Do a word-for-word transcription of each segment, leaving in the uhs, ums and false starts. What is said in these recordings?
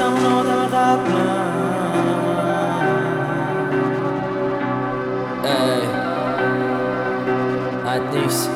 نیستم اون آدم قبلم. ای حد نیست.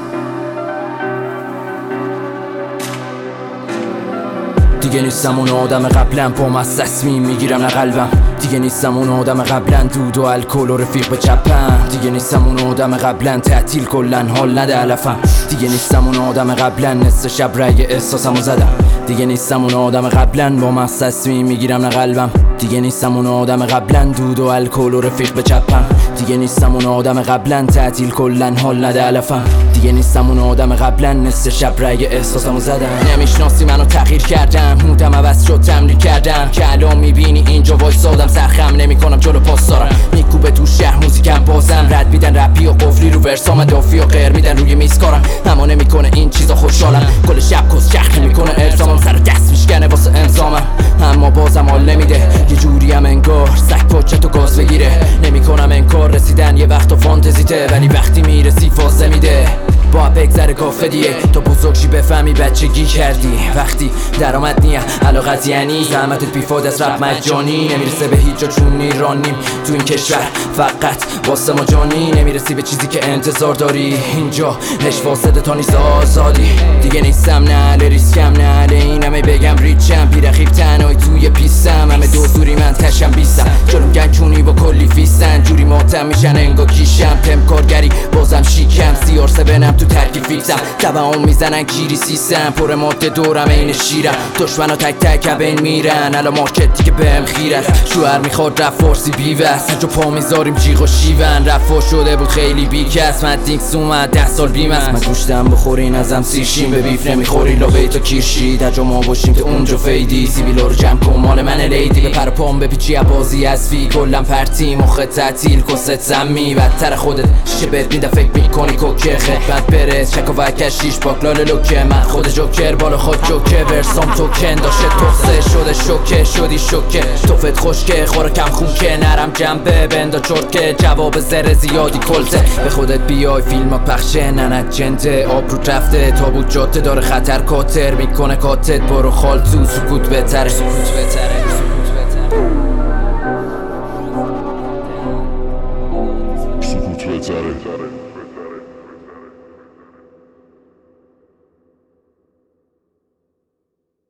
دیگه نیستم اون آدم قبلم، پام از تصمیم میگیرم نه قلبم. دیگه نیستم اون آدم قبلن، دود و الکل و رفیق به چپم. دیگه نیستم اون آدم قبلن، تعطیل کلن حال نده علفم. دیگه نیستم اون آدم قبلن، نصف شب رگ احساسمو زدم. دیگه نیستم اون آدم قبلن، با من تصمیم میگیرم نه قلبم. دیگه نیستم اون آدم قبلن، دود و الکل و رفیق به چپم. دیگه نیستم اون آدم قبلن، تعطیل کلن حال نده علفم. دیگه نیستم اون آدم قبلن، نصف شب رگ احساسمو زدم. نمیشناسی منو تغییر کردم، مودم عوض شد تمرین کردم. که الان میبینی اینجا وایسادم، سرخم نمیکنم جلو پاس دارم. میکوبه تو شهر موزیکم بازم، رد میدن رپی و قفلی رو ورسام، دافی و غیر میدن روی میز کارم. اما نمیکنه این چیزا خوشحالم، کل شب کس چرخ نمیکنه الزامم، سر دست میشکنه واسه انظامم. اما بازم حال نمیده، یه جوری هم انگار سگ پاچه و گاز بگیره. نمیکنم انکار رسیدن یه وقت و فانتزیته، ولی وقتی میرسی فازه میده. با بگذره کافه دیگه تا بزرگشی بفهمی بچگی کردی. وقتی درآمد نیه علاقت یعنی زحمتت بیفاده از رپ مجانی. نمیرسه به هیچ جا چون ایرانیم تو این کشور، فقط واسه ما جانی. نمیرسی به چیزی که انتظار داری، اینجا نش واسده تا نیست آزادی. دیگه نیستم نه اهل ریسکم، نه اهل اینمه بگم ریچم. بی رقیب تنهایی توی پیستم، همه دوزوری من تشم بیستم. جلوم گنجونی با کلی فیستن، جوری ماتم میشن انگا کیشم. تم کارگری بازم شیکم، سیار سبنم تو ترکی فیکسم. تبعام میزنن گیری سیستم، پر ماده دورم این شیرم. دشمنا تک تک بین میرن، الان مارکت دیگه بهم خیر است. شوهر میخواد رفت فارسی بیوست، هر جا پا میذاریم جیغ و شیون. رفا شده بود خیلی بیکس، من دینکس اومد ده سال بیم است. من گوشتم بخورین ازم سیرشیم، به بیف نمیخوری لا بیتا کیرشی. در جا ما باشیم که اونجا فیدی، سیبیلا رو جمع کن مال من لیدی. به پر پام بپیچی بازی از فی، کلم پرتی مخ تعطیل کست زمی. بدتر خودت شیشه بهت میده فکر میکنی کوکه خدمت برس. شک و وکش شیش باکلال لوکه، من خود جوکر بالا خود جوکه. ورسام توکن داشته توسه شده شوکه، شدی شوکه. توفت خوشکه خوراکم خوکه، نرم جنبه بندا چرکه. جواب زر زیادی کلته، به خودت بیای فیلم پخشه ننت جنده. آب رو رفته تابوت جاده داره خطر کاتر میکنه کاتت. برو خال تو سکوت بهتره، سکوت بهتره.